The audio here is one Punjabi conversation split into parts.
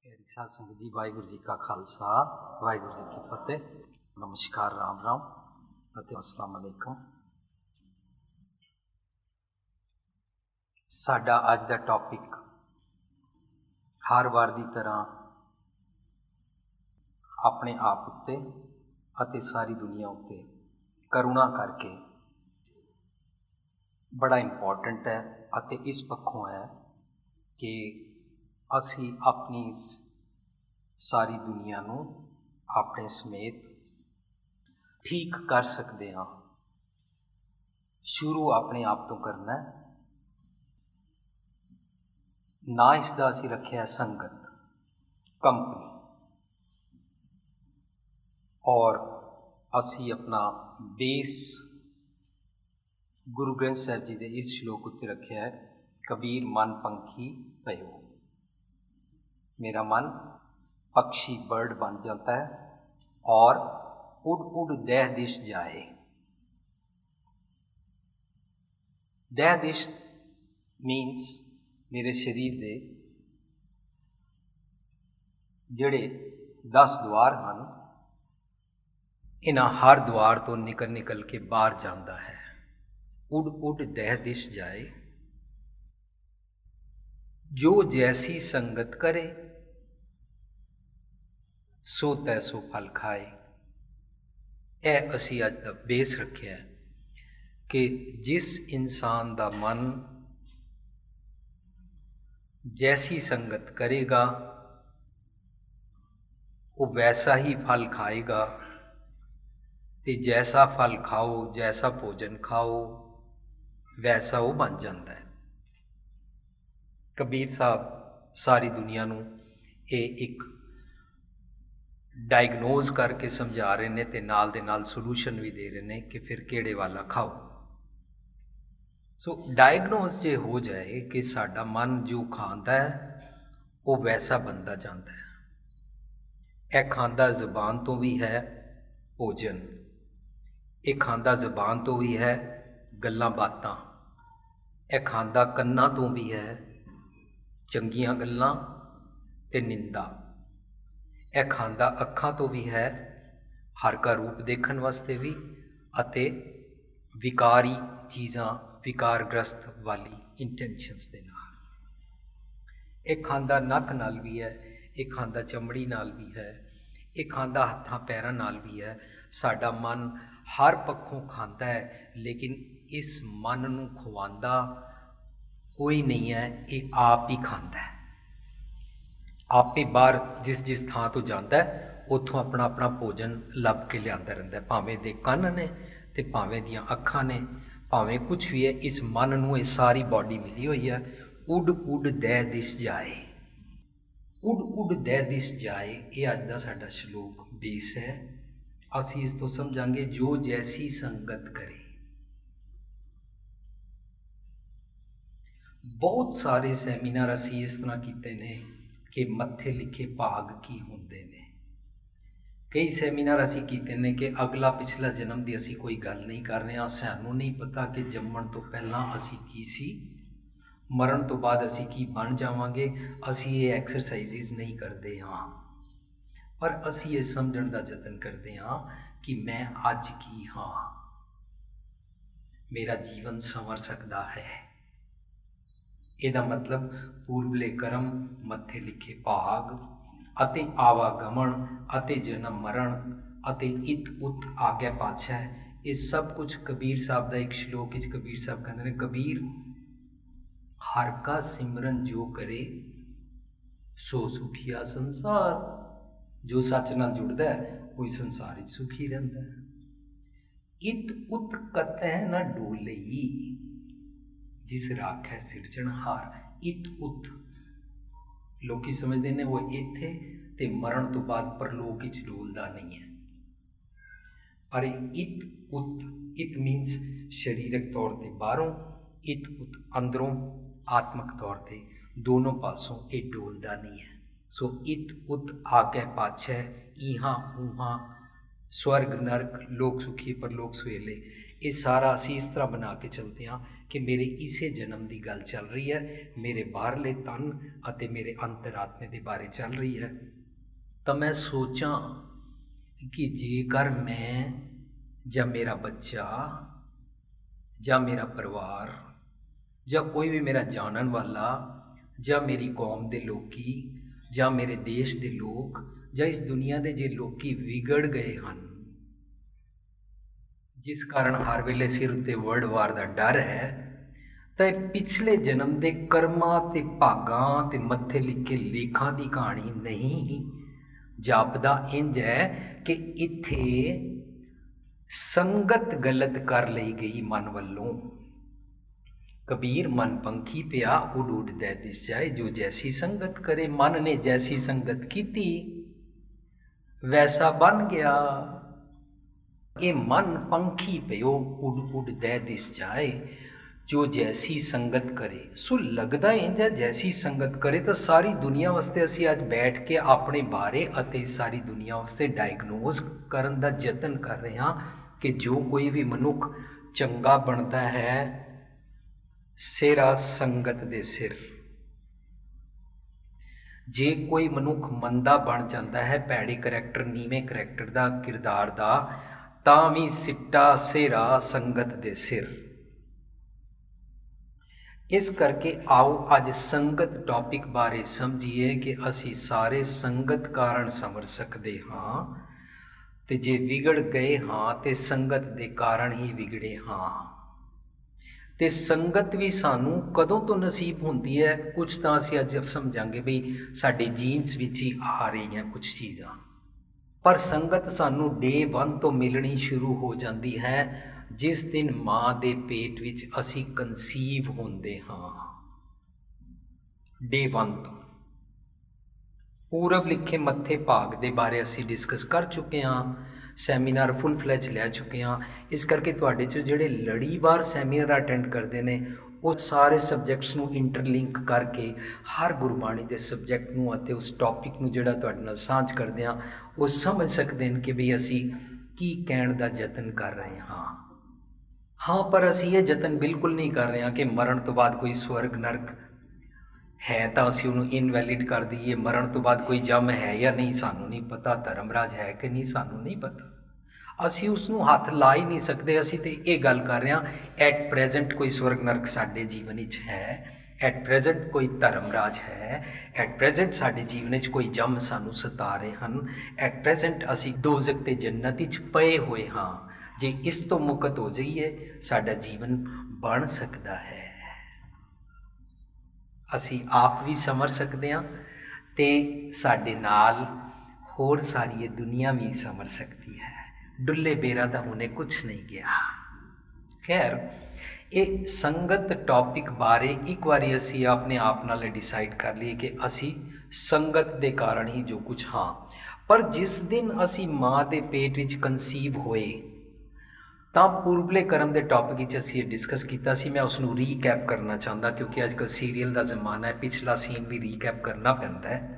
प्यारी साध संगत जी, वाहिगुरू जी का खालसा, वाहिगुरू जी की फतेह। नमस्कार, राम राम ਅਤੇ अस्सलाम अलैकुम। ਸਾਡਾ ਅੱਜ ਦਾ ਟੌਪਿਕ ਹਰ ਵਾਰ ਦੀ ਤਰ੍ਹਾਂ ਆਪਣੇ ਆਪ ਉੱਤੇ ਅਤੇ ਸਾਰੀ ਦੁਨੀਆ ਉੱਤੇ ਕਰੁਣਾ ਕਰਕੇ ਬੜਾ ਇੰਪੋਰਟੈਂਟ ਹੈ ਅਤੇ ਇਸ ਪੱਖੋਂ ਹੈ ਕਿ ਅਸੀਂ ਆਪਣੀ ਇਸ ਸਾਰੀ ਦੁਨੀਆ ਨੂੰ ਆਪਣੇ ਸਮੇਤ ਠੀਕ ਕਰ ਸਕਦੇ ਹਾਂ। ਸ਼ੁਰੂ ਆਪਣੇ ਆਪ ਤੋਂ ਕਰਨਾ ਹੈ। ਨਾ ਇਸ ਦਾ ਅਸੀਂ ਰੱਖਿਆ ਸੰਗਤ, ਕੰਪਨੀ, ਔਰ ਅਸੀਂ ਆਪਣਾ ਬੇਸ ਗੁਰੂ ਗ੍ਰੰਥ ਸਾਹਿਬ ਜੀ ਦੇ ਇਸ ਸ਼ਲੋਕ ਉੱਤੇ ਰੱਖਿਆ ਹੈ, ਕਬੀਰ ਮਨ ਪੰਖੀ ਭਇਓ। मेरा मन पक्षी बर्ड बन जाता है और उड़ उड़ देह दिश जाए। देह दिश मीन्स मेरे शरीर दे ਜਿਹੜੇ 10 द्वार ਹਨ, इन्हां हर द्वार तो निकल के बाहर जाता है। उड़ उड़ देह दिश जाए, जो जैसी संगत करे सो तैसो फल खाए। ਇਹ ਅਸੀਂ ਅੱਜ ਦਾ ਬੇਸ ਰੱਖਿਆ ਕਿ ਜਿਸ ਇਨਸਾਨ ਦਾ ਮਨ ਜੈਸੀ ਸੰਗਤ ਕਰੇਗਾ ਉਹ ਵੈਸਾ ਹੀ ਫਲ ਖਾਏਗਾ, ਤੇ ਜੈਸਾ ਫਲ ਖਾਓ, ਜੈਸਾ ਭੋਜਨ ਖਾਓ, ਵੈਸਾ ਉਹ ਬਣ ਜਾਂਦਾ ਹੈ। ਕਬੀਰ ਸਾਹਿਬ ਸਾਰੀ ਦੁਨੀਆ ਨੂੰ ਇਹ ਇੱਕ ਡਾਇਗਨੋਜ਼ ਕਰਕੇ ਸਮਝਾ ਰਹੇ ਨੇ ਤੇ ਨਾਲ ਦੇ ਨਾਲ ਸੋਲੂਸ਼ਨ ਵੀ ਦੇ ਰਹੇ ਨੇ ਕਿ ਫਿਰ ਕਿਹੜੇ ਵਾਲਾ ਖਾਓ। ਸੋ ਡਾਇਗਨੋਜ਼ ਜੇ ਹੋ ਜਾਏ ਕਿ ਸਾਡਾ ਮਨ ਜੋ ਖਾਂਦਾ ਹੈ ਉਹ ਵੈਸਾ ਬਣਦਾ ਜਾਂਦਾ ਹੈ। ਇਹ ਖਾਂਦਾ ਜ਼ੁਬਾਨ ਤੋਂ ਵੀ ਹੈ ਭੋਜਨ, ਇਹ ਖਾਂਦਾ ਜ਼ੁਬਾਨ ਤੋਂ ਵੀ ਹੈ ਗੱਲਾਂ ਬਾਤਾਂ, ਇਹ ਖਾਂਦਾ ਕੰਨਾਂ ਤੋਂ ਵੀ ਹੈ ਚੰਗੀਆਂ ਗੱਲਾਂ ਤੇ ਨਿੰਦਾ, ਇਹ ਖਾਂਦਾ ਅੱਖਾਂ ਤੋਂ ਵੀ ਹੈ ਹਰ ਕਾ ਰੂਪ ਦੇਖਣ ਵਾਸਤੇ ਵੀ ਅਤੇ ਵਿਕਾਰੀ ਚੀਜ਼ਾਂ, ਵਿਕਾਰਗ੍ਰਸਤ ਵਾਲੀ ਇੰਟੈਂਸ਼ਨਸ ਦੇ ਨਾਲ। ਇਹ ਖਾਂਦਾ ਨੱਕ ਨਾਲ ਵੀ ਹੈ, ਇਹ ਖਾਂਦਾ ਚਮੜੀ ਨਾਲ ਵੀ ਹੈ, ਇਹ ਖਾਂਦਾ ਹੱਥਾਂ ਪੈਰਾਂ ਨਾਲ ਵੀ ਹੈ। ਸਾਡਾ ਮਨ ਹਰ ਪੱਖੋਂ ਖਾਂਦਾ ਹੈ, ਲੇਕਿਨ ਇਸ ਮਨ ਨੂੰ ਖਵਾਉਂਦਾ ਕੋਈ ਨਹੀਂ ਹੈ, ਇਹ ਆਪ ਹੀ ਖਾਂਦਾ ਹੈ। ਆਪੇ ਬਾਹਰ ਜਿਸ ਥਾਂ ਤੋਂ ਜਾਂਦਾ ਹੈ ਉੱਥੋਂ ਆਪਣਾ ਆਪਣਾ ਭੋਜਨ ਲੱਭ ਕੇ ਲਿਆਂਦਾ ਰਹਿੰਦਾ ਹੈ, ਭਾਵੇਂ ਦੇ ਕੰਨ ਨੇ ਤੇ ਭਾਵੇਂ ਦੀਆਂ ਅੱਖਾਂ ਨੇ, ਭਾਵੇਂ ਕੁਛ ਵੀ ਹੈ। ਇਸ ਮਨ ਨੂੰ ਇਹ ਸਾਰੀ ਬਾਡੀ ਮਿਲੀ ਹੋਈ ਹੈ। ਉੱਡ ਉੱਡ ਦੇਹ ਦਿਸ ਜਾਏ, ਉੱਡ ਉੱਡ ਦੇਹ ਦਿਸ ਜਾਏ, ਇਹ ਅੱਜ ਦਾ ਸਾਡਾ ਸ਼ਲੋਕ ਬੇਸ ਹੈ। ਅਸੀਂ ਇਸ ਤੋਂ ਸਮਝਾਂਗੇ ਜੋ ਜੈਸੀ ਸੰਗਤ ਕਰੇ। ਬਹੁਤ ਸਾਰੇ ਸੈਮੀਨਾਰ ਅਸੀਂ ਇਸ ਤਰ੍ਹਾਂ ਕੀਤੇ ਨੇ ਕਿ ਮੱਥੇ ਲਿਖੇ ਭਾਗ ਕੀ ਹੁੰਦੇ ਨੇ। ਕਈ ਸੈਮੀਨਾਰ ਅਸੀਂ ਕੀਤੇ ਨੇ ਕਿ ਅਗਲਾ ਪਿਛਲਾ ਜਨਮ ਦੀ ਅਸੀਂ ਕੋਈ ਗੱਲ ਨਹੀਂ ਕਰ ਰਹੇ ਹਾਂ। ਸਾਨੂੰ ਨਹੀਂ ਪਤਾ ਕਿ ਜੰਮਣ ਤੋਂ ਪਹਿਲਾਂ ਅਸੀਂ ਕੀ ਸੀ, ਮਰਨ ਤੋਂ ਬਾਅਦ ਅਸੀਂ ਕੀ ਬਣ ਜਾਵਾਂਗੇ। ਅਸੀਂ ਇਹ ਐਕਸਰਸਾਈਜ਼ਿਸ ਨਹੀਂ ਕਰਦੇ ਹਾਂ, ਪਰ ਅਸੀਂ ਇਹ ਸਮਝਣ ਦਾ ਯਤਨ ਕਰਦੇ ਹਾਂ ਕਿ ਮੈਂ ਅੱਜ ਕੀ ਹਾਂ, ਮੇਰਾ ਜੀਵਨ ਸੰਵਰ ਸਕਦਾ ਹੈ। ਇਹਦਾ ਮਤਲਬ ਪੂਰਬਲੇ ਕਰਮ, ਮੱਥੇ ਲਿਖੇ ਭਾਗ ਅਤੇ ਆਵਾਗਮਨ ਅਤੇ ਜਨਮ ਮਰਨ ਅਤੇ ਇਤ ਉਤ ਆਗਿਆ ਪਾਛੈ, ਇਹ ਸਭ ਕੁਝ ਕਬੀਰ ਸਾਹਿਬ ਦਾ ਇੱਕ ਸ਼ਲੋਕ ਵਿੱਚ ਕਬੀਰ ਸਾਹਿਬ ਕਹਿੰਦੇ ਨੇ, ਕਬੀਰ ਹਰ ਕਾ ਸਿਮਰਨ ਜੋ ਕਰੇ ਸੋ ਸੁਖੀਆ ਸੰਸਾਰ। ਜੋ ਸੱਚ ਨਾਲ ਜੁੜਦਾ ਹੈ ਕੋਈ ਸੰਸਾਰ ਵਿੱਚ ਸੁਖੀ ਰਹਿੰਦਾ ਹੈ। ਇਤ ਉਤ ਕਤੈ ਨਾ ਡੋਲਈ, ਜਿਸ ਰਾਖੈ ਸਿਰਜਣਹਾਰ। ਇਤ ਉਤ ਲੋਕੀ ਸਮਝਦੇ ਨੇ ਉਹ ਇੱਥੇ ਤੇ ਮਰਨ ਤੋਂ ਬਾਅਦ ਪਰਲੋਕ ਵਿੱਚ ਡੋਲਦਾ ਨਹੀਂ ਹੈ, ਪਰ ਇਤ ਉਤ, ਇਤ ਮੀਨਸ ਸਰੀਰਕ ਤੌਰ ਤੇ ਬਾਹਰੋਂ, ਇਤ ਉਤ ਅੰਦਰੋਂ ਆਤਮਕ ਤੌਰ ਤੇ, ਦੋਨੋਂ ਪਾਸੋਂ ਇਹ ਡੋਲਦਾ ਨਹੀਂ ਹੈ। ਸੋ ਇਤ ਉਤ ਆਗੈ ਪਾਛੈ, ਇਹਾਂ ਉਹਾਂ, ਸਵਰਗ ਨਰਕ, ਲੋਕ ਸੁਖੀ ਪਰਲੋਕ ਸੁਹੇਲੇ, ਇਹ ਸਾਰਾ ਅਸੀਂ ਇਸ ਤਰ੍ਹਾਂ ਬਣਾ ਕੇ ਚਲਦੇ ਹਾਂ कि मेरे इसे जन्म की गल चल रही है, मेरे बाहरले तन अते मेरे अंतरात्मे के बारे चल रही है। तो मैं सोचा कि जेकर मैं या मेरा बच्चा या मेरा परिवार या कोई भी मेरा जानन वाला या मेरी कौम के लोग या मेरे देश के लोग या इस दुनिया के जे लोग विगड़ गए हैं, जिस कारण हर वेले सिर उत्ते वर्ल्ड वार का डर है, तो पिछले जन्म के कर्मां ते भागां ते मत्थे लिखे लेखां की कहानी नहीं जापदा। इंज है कि इत्थे संगत गलत कर ली गई मन वालों। कबीर मन पंखी पिया उड़ उड़ दे दिस जाए, जो जैसी संगत करे। मन ने जैसी संगत की वैसा बन गया। ये मन पंखी पियो उड़ उड़ दे दिस जाए, जो जैसी संगत करे। सो लगदा इंज है जैसी संगत करे। तो सारी दुनिया वास्ते असी अज बैठ के अपने बारे अते सारी दुनिया वास्ते डायगनोज करन दा यतन कर रहे हाँ कि जो कोई भी मनुख चंगा बनता है सिरा संगत दे सिर, जे कोई मनुख मंदा बन जाता है भैड़े करैक्टर नीवें करैक्टर का किरदार का, तां भी सिट्टा सिरा संगत दे सिर। इस करके आओ अज संगत टॉपिक बारे समझिए कि असी सारे संगत कारण समझ सकते हाँ, ते जे बिगड़ गए हाँ ते संगत दे कारण ही बिगड़े हाँ। ते संगत भी सानू कदों तो नसीब होंदी है, कुछ तो असी अज समझांगे बई साडे जीन्स विच ही आ रही हैं कुछ चीज़ां, पर संगत सानू डे 1 तो मिलनी शुरू हो जाती है जिस दिन माँ दे पेट विच असी कंसीव होंदे हाँ। डे 1 तो पूरब लिखे मत्थे भाग दे बारे असी डिस्कस कर चुके हाँ, सैमीनार फुल फ्लैज लै चुके हाँ। इस करके तुहाडे चों जिहड़े लड़ीवार सैमीनार अटेंड करते हैं वो सारे सबजैक्ट्स नूं इंटरलिंक करके हर गुरबाणी के सबजैक्ट नूं अते उस टॉपिक नूं जिहड़ा तुहाडे नाल सांझ करदे हां वो समझ सकते हैं कि भी असी की कहण दा यतन कर रहे हाँ। हाँ, पर असी ये यतन बिल्कुल नहीं कर रहे हैं कि मरण तो बाद कोई स्वर्ग नरक है तो असी उन्होंने इनवैलिड कर दईए, मरण तो बाद कोई जम है या नहीं सानू नहीं पता, धर्मराज है कि नहीं सानू नहीं पता, असी उसनों हाथ ला ही नहीं सकते। असी तो ये गल कर रहे हैं एट प्रेजेंट कोई स्वर्ग नरक साडे जीवन विच है, एट प्रेजेंट कोई धर्मराज है, एट प्रेजेंट साडे जीवन विच कोई जम सानू सता रहे हैं, एट प्रेजेंट असी दोज़ख ते जन्नत विच पए हुए हाँ। जे इस तो मुक्त हो जाइए साडा जीवन बन सकता है, असी आप भी समझ सकते हैं ते साडे नाल होर सारी ये दुनिया भी समझ सकती है। डुल्ले बेरा दा हुणे कुछ नहीं गया। खैर ये संगत टॉपिक बारे एक बारी असी अपने आप नाल डिसाइड कर लिए कि असी संगत दे कारण ही जो कुछ हाँ। पर जिस दिन असी माँ दे पेट विच कंसीव होए तां पूर्वले कर्म के टॉपिक असी डिस्कस किया सी। मैं उसनूं रीकैप करना चाहता क्योंकि अजकल सीरीयल का जमाना है, पिछला सीन भी रीकैप करना पैंदा है।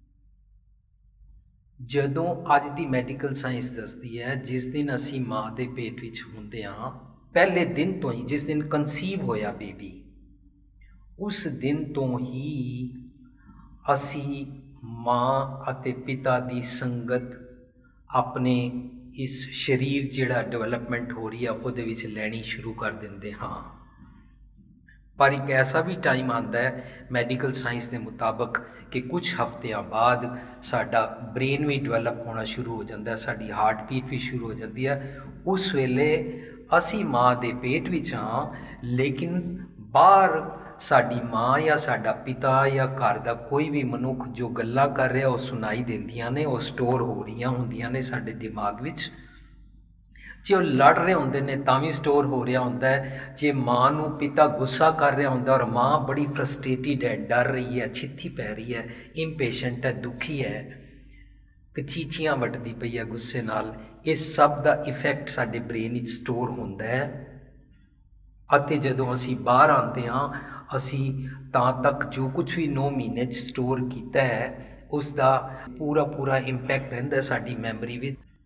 जदों अज की मैडिकल साइंस दसदी है जिस दिन असी माँ के पेट विच होंदे हाँ, पहले दिन तो ही जिस दिन कंसीव होया बेबी उस दिन तो ही असी माँ अते पिता की संगत अपने इस शरीर जिहड़ा डेवलपमेंट हो रही है उहदे विच लैनी शुरू कर देंदे हाँ। पर एक ऐसा भी टाइम आता है मैडिकल साइंस के मुताबिक कि कुछ हफ्तियां बाद साडा ब्रेन भी डिवेलप होना शुरू हो जाता है, साडी हार्ट बीट भी शुरू हो जाती है। उस वेले असी माँ के पेट विच हाँ, लेकिन बाहर साडी माँ या साडा पिता या घर का कोई भी मनुख जो गल्लां कर रहा वो सुनाई देंदियां ने, वो स्टोर हो रही होंदियां ने साडे दिमाग विच। जे वो लड़ रहे होंदे ने तां भी स्टोर हो रहा होंदा है। जे माँ नूं पिता गुस्सा कर रहा होंदा और माँ बड़ी फ्रस्ट्रेटेड है, डर रही है, छित्ती पै रही है, इंपेशेंट है, दुखी है, चीचियां वटदी पई है गुस्से नाल, इस सब का इफैक्ट साडे ब्रेन विच स्टोर होंदा है। अते जदों असी बाहर आते हाँ असी तां तक जो कुछ भी 9 महीने स्टोर किया है उसका पूरा पूरा इंपैक्ट रहिंदा साडी मैमरी विच।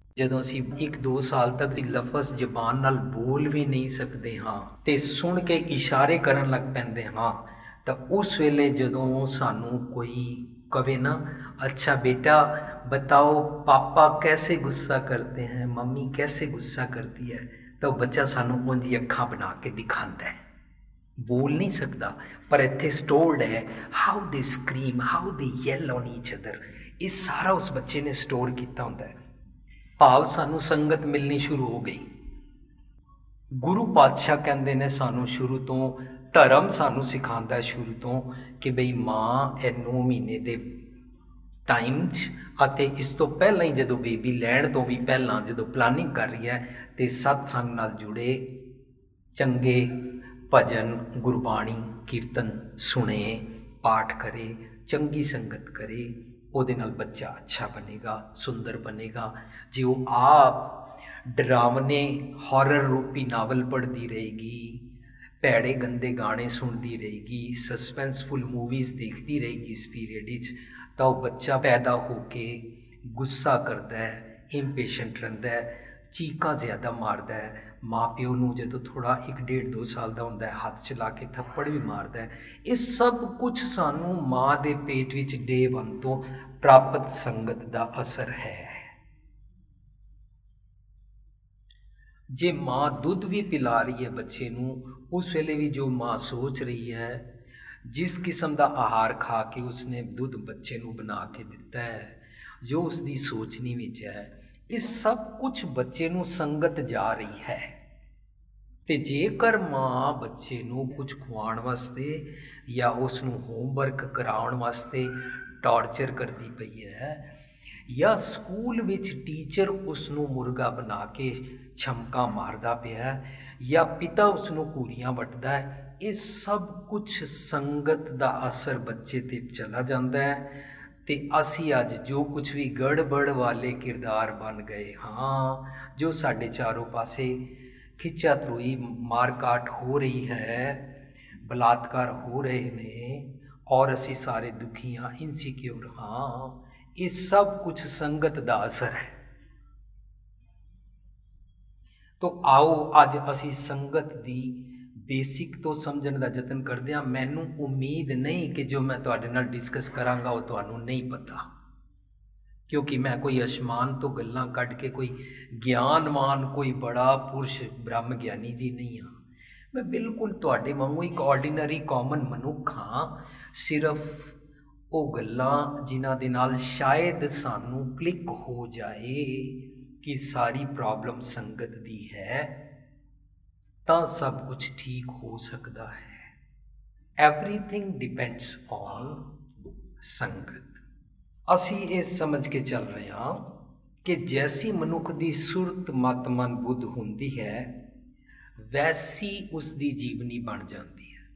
ਜਦੋਂ ਅਸੀਂ 1-2 ਸਾਲ ਤੱਕ ਲਫ਼ਜ਼ ਜ਼ਬਾਨ ਨਾਲ ਬੋਲ ਵੀ ਨਹੀਂ ਸਕਦੇ ਹਾਂ ਤੇ ਸੁਣ ਕੇ ਇਸ਼ਾਰੇ ਕਰਨ ਲੱਗ ਪੈਂਦੇ ਹਾਂ, ਤਾਂ ਉਸ ਵੇਲੇ ਜਦੋਂ ਸਾਨੂੰ ਕੋਈ कहे ना, अच्छा बेटा बताओ पापा कैसे गुस्सा करते हैं, मम्मी कैसे गुस्सा करती है, तो बच्चा सानू उंजी अखां बना के दिखाता है। बोल नहीं सकता पर इत्थे स्टोर्ड है how they scream, how they yell on each other, ये सारा उस बच्चे ने स्टोर किया होंदा है। भाव सानू संगत मिलनी शुरू हो गई। गुरु पातशाह कहते ने सानू शुरू तो धर्म सानू सिखांदा है शुरू तो कि बई माँ ए 9 महीने दे टाइम च इस तो पहला ही जो बेबी लैण तो भी पहला जो प्लानिंग कर रही है तो सत्संग नाल जुड़े चंगे भजन गुरबाणी कीर्तन सुने, पाठ करे, चंगी संगत करे, ਉਹਦੇ ਨਾਲ बच्चा अच्छा बनेगा, सुंदर बनेगा। जे वो आप डरावने हॉरर रूपी नावल पढ़ती रहेगी, भैड़े गंदे गाने सुनती रहेगी, सस्पेंसफुल मूवीज़ देखती रहेगी इस पीरियड तो बच्चा पैदा होके गुस्सा करता है, इम्पेशेंट रहता है, चीकां ज़्यादा मारता है, माँ प्यो नूं जदों थोड़ा 1-1.5-2 साल का होंदा है हाथ चला के थप्पड़ भी मारता है। ये सब कुछ सानू माँ के पेट विच डे 1 तो प्राप्त संगत का असर है। जे माँ दुध भी पिला रही है बच्चे नूं, उस वेले भी जो माँ सोच रही है, जिस किस्म का आहार खा के उसने दुध बच्चे नूं बना के दिता है, जो उसकी सोचनी विच है, इस सब कुछ बच्चे नूं संगत जा रही है। ते जेकर माँ बच्चे नूं कुछ खुआण वास्ते या उसनूं होमवर्क कराउण वास्ते टॉर्चर करती पई है, या स्कूल विच टीचर उसनूं मुर्गा बना के छमका मारदा पिया, या पिता उसनूं घूरियां वटदा है, ये सब कुछ संगत दा असर बच्चे ते चला जांदा है। ते असी अज जो कुछ भी गड़बड़ वाले किरदार बन गए हाँ, जो साढ़े चारों पासे खिंचा त्रोई मारकाट हो रही है, बलात्कार हो रहे ने और असी सारे दुखी हाँ, इनसिक्योर हाँ, ये सब कुछ संगत दा असर है। तो आओ अज असी संगत दी बेसिक तो समझण का यतन करते हैं। मैनू उम्मीद नहीं कि जो मैं तुहाडे नाल डिस्कस करांगा वो तुहानू नहीं पता, क्योंकि मैं कोई आसमान तो गल्लां कढ के कोई ज्ञानवान कोई बड़ा पुरुष ब्रह्म ज्ञानी जी नहीं हाँ। मैं बिल्कुल तुहाडे वांगू एक ऑर्डिनरी कॉमन मनुख हाँ, सिर्फ वो गल्लां जिन्हां दे नाल शायद सानू क्लिक हो जाए कि सारी प्रॉब्लम संगत दी है, तो सब कुछ ठीक हो सकता है। एवरीथिंग डिपेंड्स ऑन संगत। असी ये समझ के चल रहे हाँ कि जैसी मनुख की सुरत मत मन बुद्ध होंदी है, वैसी उसकी जीवनी बन जाती है।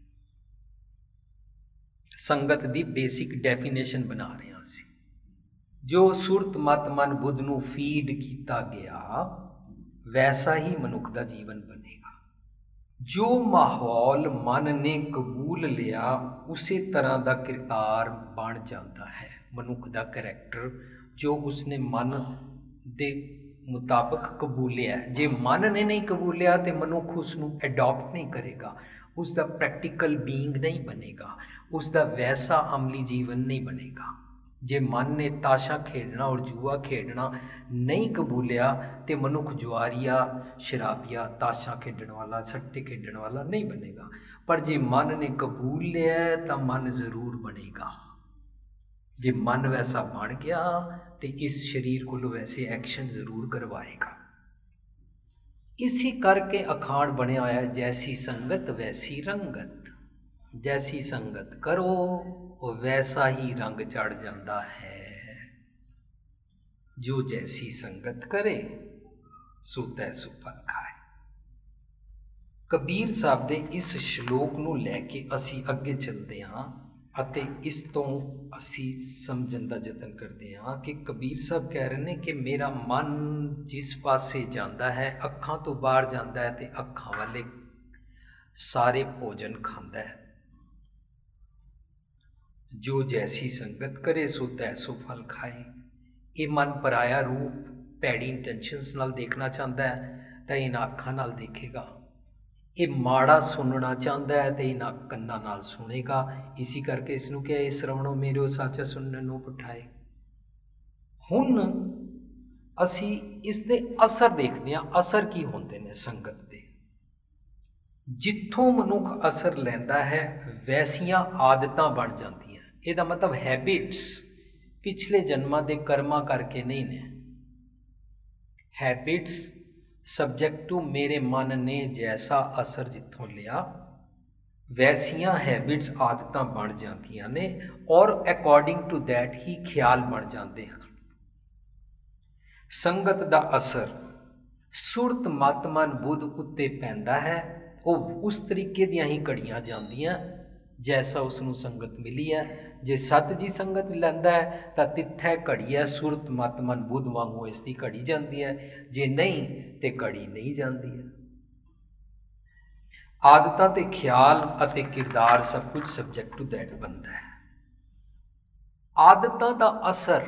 संगत की बेसिक डेफिनेशन बना रहे हैं असी। जो सुरत मत मन बुद्ध नूं फीड किया गया, वैसा ही मनुख का जीवन बनेगा। जो माहौल मन ने कबूल लिया, उसी तरह का किरदार बन जाता है। मनुख का करैक्टर जो उसने मन के मुताबिक कबूलिया, जे मन ने नहीं कबूलिया तो मनुख उसनूं एडॉप्ट नहीं करेगा, उसका प्रैक्टिकल बीइंग नहीं बनेगा, उसका वैसा अमली जीवन नहीं बनेगा। जे मन ने ताशा खेडना और जुआ खेडना नहीं कबूलिया तो मनुख जुआरिया, शराबिया, ताशा खेडण वाला, सट्टे खेडण वाला नहीं बनेगा। पर जे मन ने कबूल लिया तो मन जरूर बनेगा। जे मन वैसा बन गया तो इस शरीर को वैसे एक्शन जरूर करवाएगा। इसी करके अखाड़ बने आया, जैसी संगत वैसी रंगत। जैसी संगत करो वैसा ही रंग चढ़ जाता है। जो जैसी संगत करे सो तैसो फल खाए। कबीर साहब दे इस श्लोक नूं लैके असी अगे चलते हाँ अते इस तो असी समझण दा यतन करते हाँ कि कबीर साहब कह रहे हैं कि मेरा मन जिस पासे जाता है, अखां तो बाहर जाता है तो अखां वाले सारे भोजन खांदा है। जो जैसी संगत करे सो तैसो फल खाए। ये मन पराया रूप ਭੈੜੀ ਇੰਟੈਂਸ਼ਨਸ ਨਾਲ ਦੇਖਣਾ ਚਾਹੁੰਦਾ ਹੈ ਤਾਂ ਇਹਨਾਂ ਅੱਖਾਂ ਨਾਲ ਦੇਖੇਗਾ। ਇਹ ਮਾੜਾ ਸੁਣਨਾ ਚਾਹੁੰਦਾ ਹੈ ਤੇ ਇਹਨਾਂ ਕੰਨਾਂ ਨਾਲ ਸੁਣੇਗਾ। ਇਸੇ ਕਰਕੇ ਇਸ ਨੂੰ ਕਿਹਾ, ਇਹ ਸ਼ਰਵਣੋ ਮੇਰਿਓ ਸਾਚਾ ਸੁਣਨ ਨੂੰ ਪਠਾਏ। ਹੁਣ ਅਸੀਂ ਇਸ ਦੇ ਅਸਰ ਦੇਖਦੇ ਹਾਂ। ਅਸਰ ਕੀ ਹੁੰਦੇ ਨੇ ਸੰਗਤ ਦੇ? ਜਿੱਥੋਂ ਮਨੁੱਖ ਅਸਰ ਲੈਂਦਾ ਹੈ ਵੈਸੀਆਂ ਆਦਤਾਂ ਬਣ ਜਾਂਦੀਆਂ। ਇਹਦਾ ਮਤਲਬ ਹੈਬਿਟਸ ਪਿਛਲੇ ਜਨਮਾਂ ਦੇ ਕਰਮਾਂ ਕਰਕੇ ਨਹੀਂ ਨੇ। हैबिट्स सब्जेक्ट टू मेरे मन ने जैसा असर जिथों लिया वैसियां हैबिट्स आदतां बन जांदियां ने और अकॉर्डिंग टू दैट ही ख्याल बन जाते हैं। संगत दा असर सुरत मत मन बुध उत्ते पैंदा है। वो उस तरीके दियां ही घड़ियां जांदियां जैसा उसनूं संगत मिली है। जे सत जी संगत लैंदा है तो तिथे घड़ी है सुरत मत मन बुध वांगू इसकी घड़ी जाती है, जे नहीं तो घड़ी नहीं जाती है। आदतां ते ख्याल अते किरदार सब कुछ सबजैक्ट टू दैट बनता है। आदतां दा असर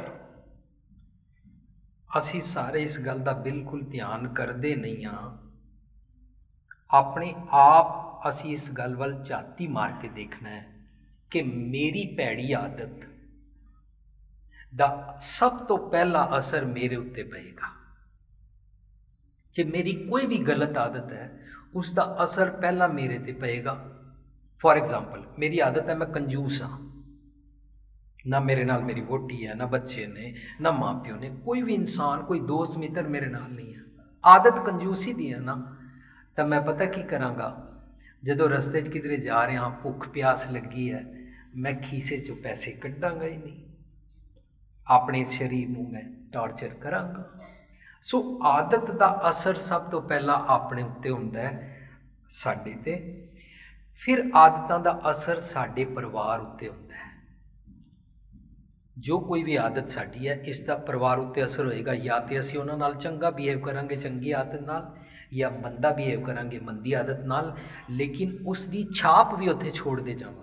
असी सारे इस गल का बिल्कुल ध्यान करते नहीं हाँ। अपने आप असी इस गल वल झाती मार के देखना है कि मेरी भैड़ी आदत दा सब तो पहला असर मेरे उत्ते पएगा। जे मेरी कोई भी गलत आदत है उसका असर पहला मेरे ते पएगा। फॉर एग्जाम्पल मेरी आदत है मैं कंजूस हाँ, ना मेरे नाल मेरी वोटी है, ना बच्चे ने, ना माँ प्यो ने, कोई भी इंसान कोई दोस्त मित्र मेरे नाल नहीं है। आदत कंजूसी दी है ना, तो मैं पता की करांगा, जदों रस्ते च किधरे जा रहा भुख प्यास लगी है मैं खीसे चो पैसे कड्डांगा ही नहीं, अपने शरीर नूं मैं टॉर्चर करांगा। सो आदत दा असर सब तो पहला अपने उत्ते हुंदा है, साडे ते। फिर आदतां दा असर साडे परिवार उत्ते हुंदा है। जो कोई भी आदत साडी है इसका परिवार उत्ते असर होएगा। या तो असीं उन्हां नाल चंगा बिहेव करांगे चंगी आदत नाल, या मंदा बिहेव करांगे मंदी आदत नाल, लेकिन उसकी छाप भी उत्थे छोड़ते जावांगे।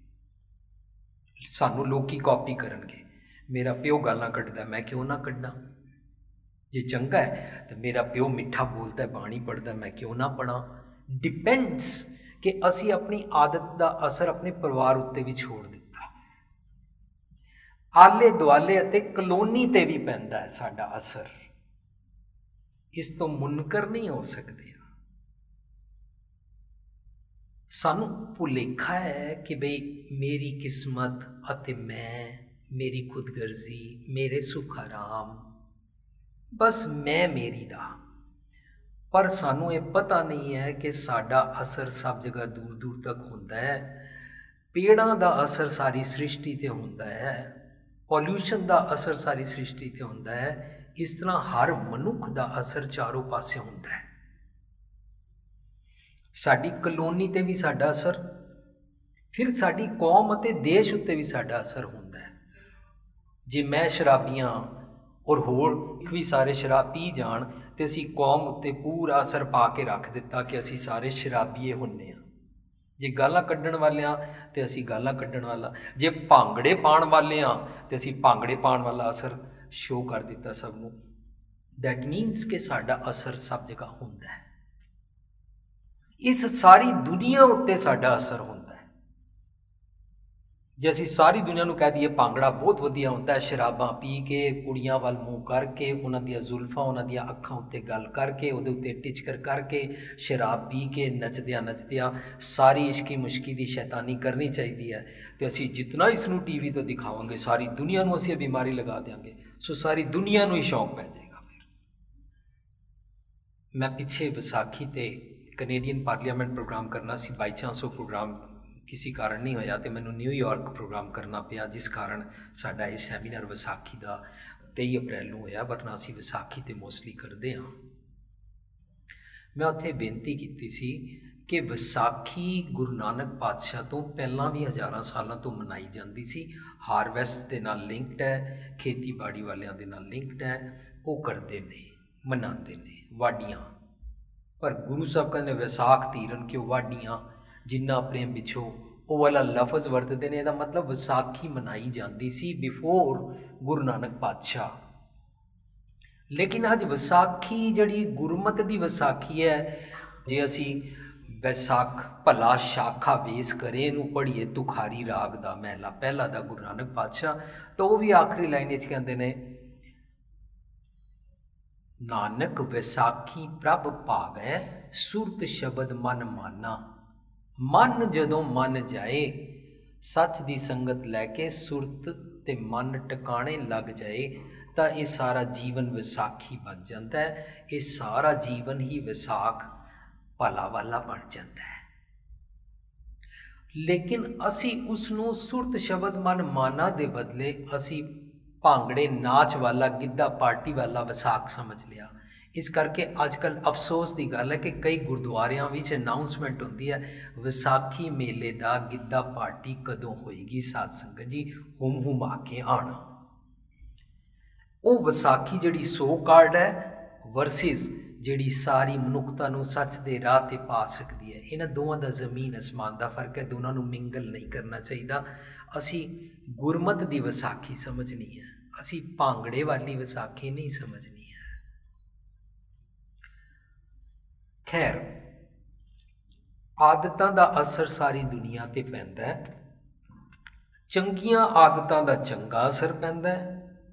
सानू लोकी कॉपी करनगे। मेरा प्यो गालां कड्डदा मैं क्यों ना कड्डां, जे चंगा है तो मेरा प्यो मिठा बोलता है बाणी पढ़दा मैं क्यों ना पढ़ां। डिपेंड्स कि असी अपनी आदत का असर अपने परिवार उत्ते भी छोड़ दिता। आले दुआले अते कलोनी ते भी पैंदा है साडा असर। इस तो मुनकर नहीं हो सकते। सानू भुलेखा है कि बई मेरी किस्मत अते मैं, मेरी खुदगर्जी, मेरे सुख आराम, बस मैं मेरी दा। पर सानू ये पता नहीं है कि साडा असर सब जगह दूर दूर तक होंदा है। पेड़ां दा असर सारी सृष्टि ते होंदा है, पॉल्यूशन दा असर सारी सृष्टि ते होंदा है। इस तरह हर मनुख दा असर चारों पासे होंदा है। साडी कलोनी ते भी साडा असर, फिर साडी कौम अते देश उत्ते भी साडा असर होंदा है। जे मैं शराबियां और होर भी सारे शराब पी जान तो असी कौम उत्ते पूरा असर पा के रख दिता कि असी सारे शराबीए हुन्ने आ। जे गालां कड्डण वाले हाँ तो असी गालां कड्डण वाला, जे भांगड़े पाण वाले हाँ तो असी भांगड़े पाण वाला असर शो कर दिता सबनूं। दैट मीनस कि साडा असर सब जगह होंदा है। इस सारी दुनिया उत्ते साडा असर होंदा है। जे असीं सारी दुनिया नूं कह दईए भांगड़ा बहुत वधिया होंदा है, शराबां पी के कुड़ियां वल मूँह करके उन्हां दियां जुल्फां उन्हां दियां अखां उत्ते गल करके उहदे उत्ते टिचकर करके शराब पी के नचदियां नचदियां सारी इश्की मुश्की दी शैतानी करनी चाहिदी है। तो असीं जितना इसनूं टीवी तो दिखावांगे सारी दुनिया नूं असीं बीमारी लगा देंगे। सो सारी दुनिया नूं ही शौक पै जाएगा। फिर मैं पिछे विसाखी ते कनेडियन पार्लीमेंट प्रोग्राम करना सी, बाई चांस वो प्रोग्राम किसी कारण नहीं होया तो मैनू न्यूयॉर्क प्रोग्राम करना पिया, जिस कारण साडा ये सैमीनार विसाखी का 23 अप्रैल को होया, वरना असीं विसाखी तो मोस्टली करते हाँ। मैं उत्थे बेनती की सी कि विसाखी गुरु नानक पातशाह तो पहला भी हज़ारां सालों तो मनाई जाती सी। हारवैसट के नाल लिंक्ड है, खेतीबाड़ी वालियां दे नाल लिंक्ड है, वो करते ने मनाते ने वाडियां। पर गुरु साहब कहते वैसाख तीरन क्यों वाडियां, जिन्ना प्रेम बिछो, वो वाला लफज वरतते ने। मतलब विसाखी मनाई जाती सी बिफोर गुरु नानक पातशाह। ਲੇਕਿਨ ਅੱਜ ਵਿਸਾਖੀ ਜਿਹੜੀ ਗੁਰਮਤਿ ਦੀ ਵਿਸਾਖੀ ਹੈ, ਜੇ ਅਸੀਂ ਵੈਸਾਖ ਭਲਾ ਸ਼ਾਖਾ ਵੇਸ ਕਰੇ ਇਹਨੂੰ ਪੜ੍ਹੀਏ ਤੁਖਾਰੀ ਰਾਗ ਦਾ ਮਹਿਲਾ ਪਹਿਲਾ ਦਾ ਗੁਰੂ ਨਾਨਕ ਪਾਤਸ਼ਾਹ, ਤਾਂ ਉਹ ਵੀ ਆਖਰੀ ਲਾਈਨ ਵਿੱਚ ਕਹਿੰਦੇ ਨੇ, ਨਾਨਕ ਵਿਸਾਖੀ ਪ੍ਰਭ ਭਾਵੈ ਸੁਰਤ ਸ਼ਬਦ ਮਨ ਮਾਨਾ। ਮਨ ਜਦੋਂ ਮਨ ਜਾਏ, ਸੱਚ ਦੀ ਸੰਗਤ ਲੈ ਕੇ ਸੁਰਤ ਤੇ ਮਨ ਟਿਕਾਣੇ ਲੱਗ ਜਾਏ, ਤਾਂ ਇਹ ਸਾਰਾ ਜੀਵਨ ਵਿਸਾਖੀ ਬਣ ਜਾਂਦਾ ਹੈ। ਇਹ ਸਾਰਾ ਜੀਵਨ ਹੀ ਵਿਸਾਖ ਭਲਾ ਵਾਲਾ ਬਣ ਜਾਂਦਾ ਹੈ। ਲੇਕਿਨ ਅਸੀਂ ਉਸ ਨੂੰ ਸੁਰਤ ਸ਼ਬਦ ਮਨ ਮਾਨਾ ਦੇ ਬਦਲੇ ਅਸੀਂ ਭਾਂਗੜੇ ਨਾਚ ਵਾਲਾ, ਗਿੱਧਾ ਪਾਰਟੀ ਵਾਲਾ ਵਿਸਾਖ ਸਮਝ ਲਿਆ। ਇਸ ਕਰਕੇ ਅੱਜ ਕੱਲ੍ਹ ਅਫਸੋਸ ਦੀ ਗੱਲ ਹੈ ਕਿ ਕਈ ਗੁਰਦੁਆਰਿਆਂ ਵਿੱਚ ਅਨਾਊਂਸਮੈਂਟ ਹੁੰਦੀ ਹੈ, ਵਿਸਾਖੀ ਮੇਲੇ ਦਾ ਗਿੱਧਾ ਪਾਰਟੀ ਕਦੋਂ ਹੋਏਗੀ ਸਾਧ ਸੰਗਤ ਜੀ, ਹੁਮ ਹੁਮਾ ਕੇ ਆਣਾ। ਉਹ ਵਿਸਾਖੀ ਜਿਹੜੀ ਸੋ ਕਾਰਡ ਹੈ ਵਰਸਿਸ ਜਿਹੜੀ ਸਾਰੀ ਮਨੁੱਖਤਾ ਨੂੰ ਸੱਚ ਦੇ ਰਾਹ 'ਤੇ ਪਾ ਸਕਦੀ ਹੈ। ਇਹਨਾਂ ਦੋਵਾਂ ਦਾ ਜ਼ਮੀਨ ਅਸਮਾਨ ਦਾ ਫਰਕ ਹੈ, ਦੋਨਾਂ ਨੂੰ ਮਿੰਗਲ ਨਹੀਂ ਕਰਨਾ ਚਾਹੀਦਾ। ਅਸੀਂ ਗੁਰਮਤਿ ਦੀ ਵਿਸਾਖੀ ਸਮਝਣੀ ਹੈ, ਅਸੀਂ ਭਾਂਗੜੇ ਵਾਲੀ ਵਿਸਾਖੀ ਨਹੀਂ ਸਮਝਣੀ ਹੈ। ਖੈਰ, ਆਦਤਾਂ ਦਾ ਅਸਰ ਸਾਰੀ ਦੁਨੀਆ 'ਤੇ ਪੈਂਦਾ ਹੈ। ਚੰਗੀਆਂ ਆਦਤਾਂ ਦਾ ਚੰਗਾ ਅਸਰ ਪੈਂਦਾ ਹੈ,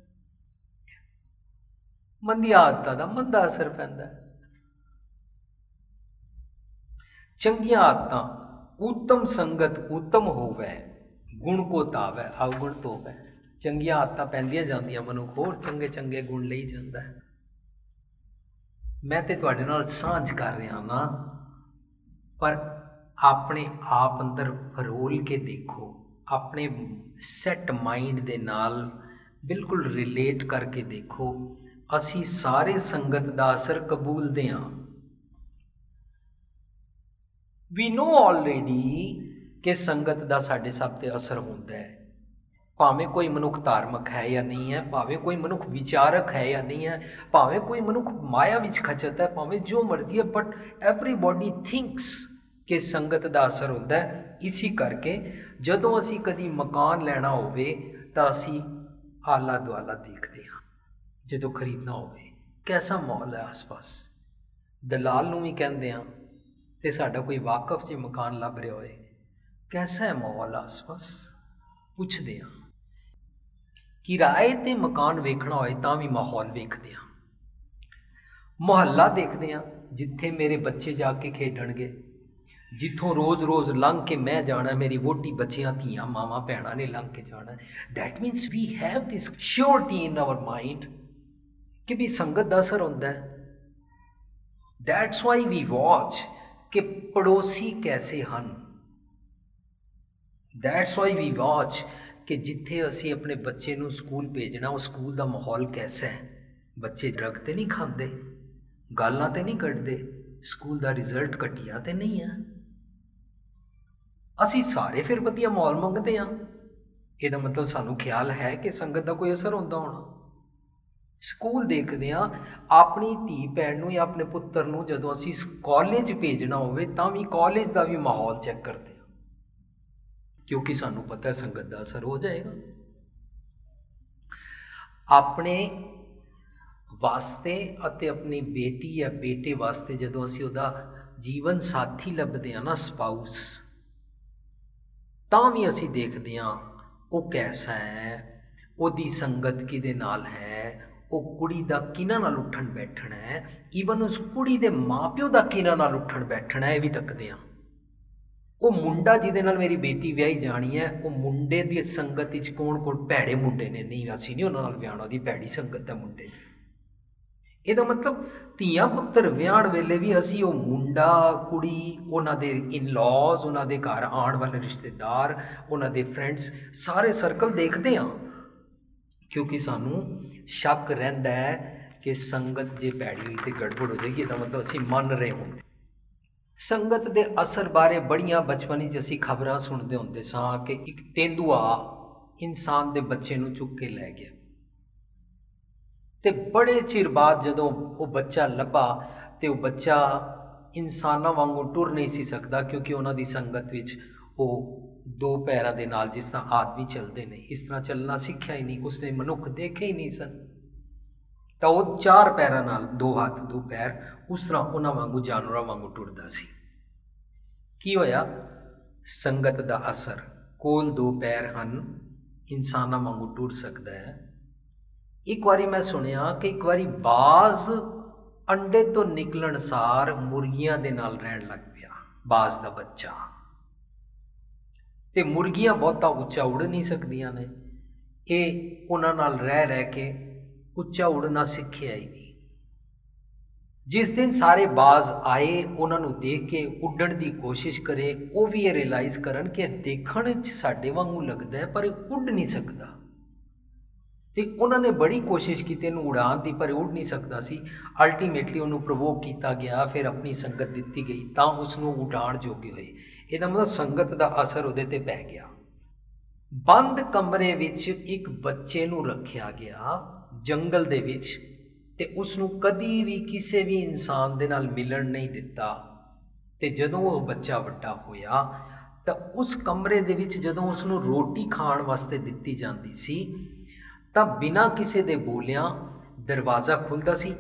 ਮੰਦੀਆਂ ਆਦਤਾਂ ਦਾ ਮੰਦਾ ਅਸਰ ਪੈਂਦਾ ਹੈ। ਚੰਗੀਆਂ ਆਦਤਾਂ, ਉੱਤਮ ਸੰਗਤ ਉੱਤਮ ਹੋਵੇ, ਗੁਣ ਕੋ ਤਾਵੈ ਅਵਗੁਣ ਧੋਵੈ। ਚੰਗੀਆਂ ਆਦਤਾਂ ਪੈਂਦੀਆਂ ਜਾਂਦੀਆਂ, ਮਨੁੱਖ ਹੋਰ ਚੰਗੇ ਚੰਗੇ ਗੁਣ ਲਈ ਜਾਂਦਾ ਹੈ। ਮੈਂ ਤੇ ਤੁਹਾਡੇ ਨਾਲ ਸਾਂਝ ਕਰ ਰਿਹਾ ਨਾ, ਪਰ ਆਪਣੇ ਆਪ ਅੰਦਰ ਫਰੋਲ ਕੇ ਦੇਖੋ, ਆਪਣੇ ਸੈੱਟ ਮਾਈਂਡ ਦੇ ਨਾਲ ਬਿਲਕੁਲ ਰਿਲੇਟ ਕਰਕੇ ਦੇਖੋ। ਅਸੀਂ ਸਾਰੇ ਸੰਗਤ ਦਾ ਅਸਰ ਕਬੂਲਦੇ ਹਾਂ। ਵੀ ਨੋ ਆਲਰੇਡੀ ਕਿ ਸੰਗਤ ਦਾ ਸਾਡੇ ਸਭ 'ਤੇ ਅਸਰ ਹੁੰਦਾ ਹੈ, ਭਾਵੇਂ ਕੋਈ ਮਨੁੱਖ ਧਾਰਮਿਕ ਹੈ ਜਾਂ ਨਹੀਂ ਹੈ, ਭਾਵੇਂ ਕੋਈ ਮਨੁੱਖ ਵਿਚਾਰਕ ਹੈ ਜਾਂ ਨਹੀਂ ਹੈ, ਭਾਵੇਂ ਕੋਈ ਮਨੁੱਖ ਮਾਇਆ ਵਿੱਚ ਖਚਤ ਹੈ, ਭਾਵੇਂ ਜੋ ਮਰਜ਼ੀ ਹੈ, ਬਟ ਐਵਰੀਬਾਡੀ ਥਿੰਕਸ ਕਿ ਸੰਗਤ ਦਾ ਅਸਰ ਹੁੰਦਾ ਹੈ। ਇਸੀ ਕਰਕੇ ਜਦੋਂ ਅਸੀਂ ਕਦੀ ਮਕਾਨ ਲੈਣਾ ਹੋਵੇ ਤਾਂ ਅਸੀਂ ਆਲਾ ਦੁਆਲਾ ਦੇਖਦੇ ਹਾਂ। ਜਦੋਂ ਖਰੀਦਣਾ ਹੋਵੇ ਕੈਸਾ ਮਾਹੌਲ ਹੈ ਆਸ-ਪਾਸ, ਦਲਾਲ ਨੂੰ ਵੀ ਕਹਿੰਦੇ ਹਾਂ, ਤੇ ਸਾਡਾ ਕੋਈ ਵਾਕਫ 'ਚ ਮਕਾਨ ਲੱਭ ਰਿਹਾ ਹੋਏ, ਕੈਸਾ ਹੈ ਮਾਹੌਲ ਆਸ-ਪਾਸ, ਪੁੱਛਦੇ ਹਾਂ। ਕਿਰਾਏ 'ਤੇ ਮਕਾਨ ਵੇਖਣਾ ਹੋਏ ਤਾਂ ਵੀ ਮਾਹੌਲ ਵੇਖਦੇ ਹਾਂ। ਮੁਹੱਲਾ ਦੇਖਦੇ ਹਾਂ, ਜਿੱਥੇ ਮੇਰੇ ਬੱਚੇ ਜਾ ਕੇ ਖੇਡਣਗੇ, ਜਿੱਥੋਂ ਰੋਜ਼-ਰੋਜ਼ ਲੰਘ ਕੇ ਮੈਂ ਜਾਣਾ, ਮੇਰੀ ਵਹੁਟੀ, ਬੱਚਿਆਂ, ਧੀਆਂ, ਮਾਵਾਂ, ਭੈਣਾਂ ਨੇ ਲੰਘ ਕੇ ਜਾਣਾ। That means we have this surety in our mind ਕਿ ਵੀ ਸੰਗਤ ਦਾ ਅਸਰ ਹੁੰਦਾ ਹੈ। ਦੈਟਸ ਵਾਈ ਵੀ ਵਾਚ ਕਿ ਪੜੋਸੀ ਕੈਸੇ ਹਨ। ਦੈਟਸ ਵਾਈ ਵੀ ਵਾਚ ਕਿ ਜਿੱਥੇ ਅਸੀਂ ਆਪਣੇ ਬੱਚੇ ਨੂੰ ਸਕੂਲ ਭੇਜਣਾ, ਉਹ ਸਕੂਲ ਦਾ ਮਾਹੌਲ ਕੈਸਾ ਹੈ। ਬੱਚੇ ਡਰੱਗ ਤੇ ਨਹੀਂ ਖਾਂਦੇ, ਗਾਲਾਂ ਤੇ ਨਹੀਂ ਕੱਢਦੇ, ਸਕੂਲ ਦਾ ਰਿਜ਼ਲਟ ਘਟੀਆ ਤੇ ਨਹੀਂ ਹੈ। ਅਸੀਂ ਸਾਰੇ ਫਿਰ ਵਧੀਆ ਮਾਹੌਲ ਮੰਗਦੇ ਹਾਂ। ਇਹਦਾ ਮਤਲਬ ਸਾਨੂੰ ਖਿਆਲ ਹੈ ਕਿ ਸੰਗਤ ਦਾ ਕੋਈ ਅਸਰ ਹੁੰਦਾ ਹੋਣਾ। ਸਕੂਲ ਦੇਖਦੇ ਹਾਂ, ਆਪਣੀ ਧੀ ਭੈਣ ਨੂੰ ਜਾਂ ਆਪਣੇ ਪੁੱਤਰ ਨੂੰ ਜਦੋਂ ਅਸੀਂ ਕਾਲਜ ਭੇਜਣਾ ਹੋਵੇ ਤਾਂ ਵੀ ਕਾਲਜ ਦਾ ਵੀ ਮਾਹੌਲ ਚੈੱਕ ਕਰਦੇ ਹਾਂ, ਕਿਉਂਕਿ ਸਾਨੂੰ ਪਤਾ ਹੈ ਸੰਗਤ ਦਾ ਅਸਰ ਹੋ ਜਾਏਗਾ। ਆਪਣੇ ਵਾਸਤੇ ਅਤੇ ਆਪਣੀ ਬੇਟੀ ਜਾਂ ਬੇਟੇ ਵਾਸਤੇ ਜਦੋਂ ਅਸੀਂ ਉਹਦਾ ਜੀਵਨ ਸਾਥੀ ਲੱਭਦੇ ਹਾਂ ਨਾ, ਸਪਾਊਸ, ਤਾਂ ਵੀ ਅਸੀਂ ਦੇਖਦੇ ਹਾਂ ਉਹ ਕੈਸਾ ਹੈ, ਉਹਦੀ ਸੰਗਤ ਕਿਹਦੇ ਨਾਲ ਹੈ, ਉਹ ਕੁੜੀ ਦਾ ਕਿਹਨਾਂ ਨਾਲ ਉੱਠਣ ਬੈਠਣਾ ਹੈ, ਈਵਨ ਉਸ ਕੁੜੀ ਦੇ ਮਾਂ-ਪਿਓ ਦਾ ਕਿਹਨਾਂ ਨਾਲ ਉੱਠਣ ਬੈਠਣਾ ਹੈ, ਇਹ ਵੀ ਤੱਕਦੇ ਹਾਂ। ਉਹ ਮੁੰਡਾ ਜਿਹਦੇ ਨਾਲ ਮੇਰੀ ਬੇਟੀ ਵਿਆਹੀ ਜਾਣੀ ਹੈ, ਉਹ ਮੁੰਡੇ ਦੀ ਸੰਗਤ ਵਿੱਚ ਕੌਣ ਭੈੜੇ ਮੁੰਡੇ ਨੇ, ਨਹੀਂ ਅਸੀਂ ਨਹੀਂ ਉਹਨਾਂ ਨਾਲ ਵਿਆਹਣਾ, ਉਹਦੀ ਭੈੜੀ ਸੰਗਤ ਹੈ ਮੁੰਡੇ ਦੀ। ਇਹਦਾ ਮਤਲਬ ਧੀਆਂ ਪੁੱਤਰ ਵਿਆਹਣ ਵੇਲੇ ਵੀ ਅਸੀਂ ਉਹ ਮੁੰਡਾ ਕੁੜੀ, ਉਹਨਾਂ ਦੇ ਇਨ-ਲॉज, ਉਹਨਾਂ ਦੇ ਘਰ ਆਉਣ ਵਾਲੇ ਰਿਸ਼ਤੇਦਾਰ, ਉਹਨਾਂ ਦੇ ਫਰੈਂਡਸ, ਸਾਰੇ ਸਰਕਲ ਦੇਖਦੇ ਹਾਂ, ਕਿਉਂਕਿ ਸਾਨੂੰ ਸ਼ੱਕ ਰਹਿੰਦਾ ਹੈ ਕਿ ਸੰਗਤ ਜੇ ਭੈੜੀ ਹੋਈ ਤੇ ਗੜਬੜ ਹੋ ਜਾਏਗੀ। ਇਹਦਾ ਮਤਲਬ ਅਸੀਂ ਮੰਨ ਰਹੇ ਹੁੰਦੇ। ਸੰਗਤ ਦੇ ਅਸਰ ਬਾਰੇ ਬੜੀਆਂ ਬਚਪਨ ਵਿੱਚ ਅਸੀਂ ਖਬਰਾਂ ਸੁਣਦੇ ਹੁੰਦੇ ਸਾਂ ਕਿ ਇੱਕ ਤੇਂਦੂਆ ਇਨਸਾਨ ਦੇ ਬੱਚੇ ਨੂੰ ਚੁੱਕ ਕੇ ਲੈ ਗਿਆ, ਤੇ ਬੜੇ ਚਿਰ ਬਾਅਦ ਜਦੋਂ ਉਹ ਬੱਚਾ ਲੱਭਾ ਤੇ ਉਹ ਬੱਚਾ ਇਨਸਾਨਾਂ ਵਾਂਗੂ ਟੁਰ ਨਹੀਂ ਸੀ ਸਕਦਾ, ਕਿਉਂਕਿ ਉਹਨਾਂ ਦੀ ਸੰਗਤ ਵਿੱਚ ਉਹ ਦੋ ਪੈਰਾਂ ਦੇ ਨਾਲ ਜਿਸ ਤਰ੍ਹਾਂ ਆਦਮੀ ਚੱਲਦੇ ਨੇ, ਇਸ ਤਰ੍ਹਾਂ ਚੱਲਣਾ ਸਿੱਖਿਆ ਹੀ ਨਹੀਂ, ਉਸਨੇ ਮਨੁੱਖ ਦੇਖੇ ਹੀ ਨਹੀਂ ਸਨ। ਤਾਂ ਉਹ 4 ਪੈਰਾਂ ਨਾਲ, 2 ਹੱਥ 2 ਪੈਰ, ਉਸ ਤਰ੍ਹਾਂ ਉਹਨਾਂ ਵਾਂਗੂ ਜਾਨਵਰਾਂ ਵਾਂਗੂ ਟੁਰਦਾ ਸੀ। ਕੀ ਹੋਇਆ? ਸੰਗਤ ਦਾ ਅਸਰ। ਕੋਲ 2 ਪੈਰ ਹਨ, ਇਨਸਾਨਾਂ ਵਾਂਗੂ ਟੁਰ ਸਕਦਾ ਹੈ। ਇੱਕ ਵਾਰੀ ਮੈਂ ਸੁਣਿਆ ਕਿ ਇੱਕ ਵਾਰੀ ਬਾਜ਼ ਅੰਡੇ ਤੋਂ ਨਿਕਲਣ ਸਾਰ ਮੁਰਗੀਆਂ ਦੇ ਨਾਲ ਰਹਿਣ ਲੱਗ ਪਿਆ, ਬਾਜ਼ ਦਾ ਬੱਚਾ। ਤੇ ਮੁਰਗੀਆਂ ਬਹੁਤਾ ਉੱਚਾ ਉੜ ਨਹੀਂ ਸਕਦੀਆਂ ਨੇ, ਇਹ ਉਹਨਾਂ ਨਾਲ ਰਹਿ ਰਹਿ ਕੇ ਉੱਚਾ ਉੜਨਾ ਸਿੱਖਿਆ ਹੀ ਨਹੀਂ। ਜਿਸ ਦਿਨ ਸਾਰੇ ਬਾਜ਼ ਆਏ, ਉਹਨਾਂ ਨੂੰ ਦੇਖ ਕੇ ਉੱਡਣ ਦੀ ਕੋਸ਼ਿਸ਼ ਕਰੇ, ਉਹ ਵੀ ਇਹ ਰਿਅਲਾਈਜ਼ ਕਰਨ ਕਿ ਦੇਖਣ 'ਚ ਸਾਡੇ ਵਾਂਗੂ ਲੱਗਦਾ ਹੈ ਪਰ ਉੱਡ ਨਹੀਂ ਸਕਦਾ। ਤੇ ਉਹਨਾਂ ਨੇ ਬੜੀ ਕੋਸ਼ਿਸ਼ ਕੀਤੀ ਇਹਨੂੰ ਉਡਾਉਣ ਦੀ, ਪਰ ਉੱਡ ਨਹੀਂ ਸਕਦਾ ਸੀ। ਅਲਟੀਮੇਟਲੀ ਉਹਨੂੰ ਪ੍ਰਵੋਕ ਕੀਤਾ ਗਿਆ, ਫਿਰ ਆਪਣੀ ਸੰਗਤ ਦਿੱਤੀ ਗਈ ਤਾਂ ਉਸਨੂੰ ਉਡਾਉਣ ਜੋਗੇ ਹੋਏ। ਇਹਦਾ ਮਤਲਬ ਸੰਗਤ ਦਾ ਅਸਰ ਉਹਦੇ ਤੇ ਪੈ ਗਿਆ। ਬੰਦ ਕਮਰੇ ਵਿੱਚ ਇੱਕ ਬੱਚੇ ਨੂੰ ਰੱਖਿਆ ਗਿਆ ਜੰਗਲ ਦੇ ਵਿੱਚ, ਤੇ ਉਸਨੂੰ ਕਦੀ ਵੀ ਕਿਸੇ ਵੀ ਇਨਸਾਨ ਦੇ ਨਾਲ ਮਿਲਣ ਨਹੀਂ ਦਿੱਤਾ। ਤੇ ਜਦੋਂ ਉਹ ਬੱਚਾ ਵੱਡਾ ਹੋਇਆ ਤਾਂ ਉਸ ਕਮਰੇ ਦੇ ਵਿੱਚ ਜਦੋਂ ਉਸਨੂੰ ਰੋਟੀ ਖਾਣ ਵਾਸਤੇ ਦਿੱਤੀ ਜਾਂਦੀ ਸੀ ਤਾਂ ਬਿਨਾਂ ਕਿਸੇ ਦੇ ਬੋਲਿਆਂ ਦਰਵਾਜ਼ਾ ਖੁੱਲ੍ਹਦਾ ਸੀ,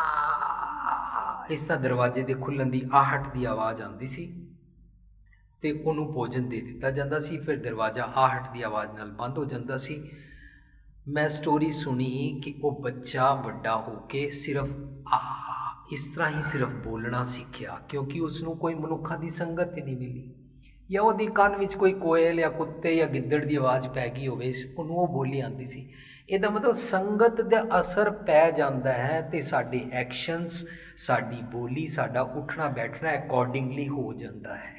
ਇਸ ਤਰ੍ਹਾਂ ਦਰਵਾਜ਼ੇ ਦੇ ਖੁੱਲ੍ਹਣ ਦੀ ਆਹਟ ਦੀ ਆਵਾਜ਼ ਆਉਂਦੀ ਸੀ ਤੇ ਉਹਨੂੰ ਭੋਜਨ ਦੇ ਦਿੱਤਾ ਜਾਂਦਾ ਸੀ। ਫਿਰ ਦਰਵਾਜ਼ਾ ਆਹਟ ਦੀ ਆਵਾਜ਼ ਨਾਲ ਬੰਦ ਹੋ ਜਾਂਦਾ ਸੀ। ਮੈਂ ਸਟੋਰੀ ਸੁਣੀ ਕਿ ਉਹ ਬੱਚਾ ਵੱਡਾ ਹੋ ਕੇ ਸਿਰਫ ਇਸ ਤਰ੍ਹਾਂ ਹੀ ਸਿਰਫ ਬੋਲਣਾ ਸਿੱਖਿਆ, ਕਿਉਂਕਿ ਉਸਨੂੰ ਕੋਈ ਮਨੁੱਖਾਂ ਦੀ ਸੰਗਤ ਹੀ ਨਹੀਂ ਮਿਲੀ, ਜਾਂ ਉਹਦੇ ਕੰਨ ਵਿੱਚ ਕੋਈ ਕੋਇਲ ਜਾਂ ਕੁੱਤੇ ਜਾਂ ਗਿੱਦੜ ਦੀ ਆਵਾਜ਼ ਪੈ ਗਈ ਹੋਵੇ, ਉਹਨੂੰ ਉਹ ਬੋਲੀ ਆਉਂਦੀ ਸੀ। ਇਹਦਾ ਮਤਲਬ ਸੰਗਤ ਦਾ ਅਸਰ ਪੈ ਜਾਂਦਾ ਹੈ ਤੇ ਸਾਡੇ ਐਕਸ਼ਨਸ, ਸਾਡੀ ਬੋਲੀ, ਸਾਡਾ ਉੱਠਣਾ ਬੈਠਣਾ ਅਕੋਰਡਿੰਗਲੀ ਹੋ ਜਾਂਦਾ ਹੈ।